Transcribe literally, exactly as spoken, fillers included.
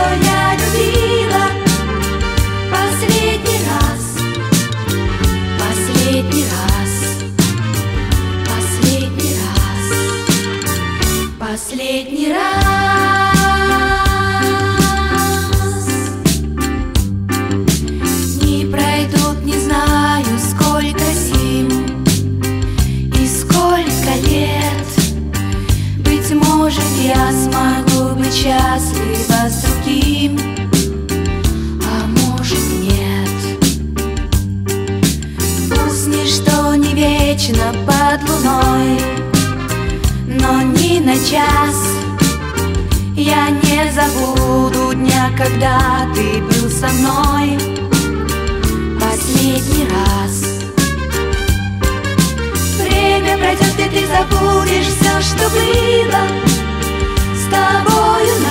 я любила. Последний раз, последний раз, последний раз, последний раз. Не пройдут, не знаю, сколько зим и сколько лет. Быть может, я смогу быть счастлива с другим, а может, нет. Пусть ничто не вечно под луной, но ни на час я не забуду дня, когда ты был со мной. Последний раз. Время пройдет, и ты забудешь все, что было с тобою.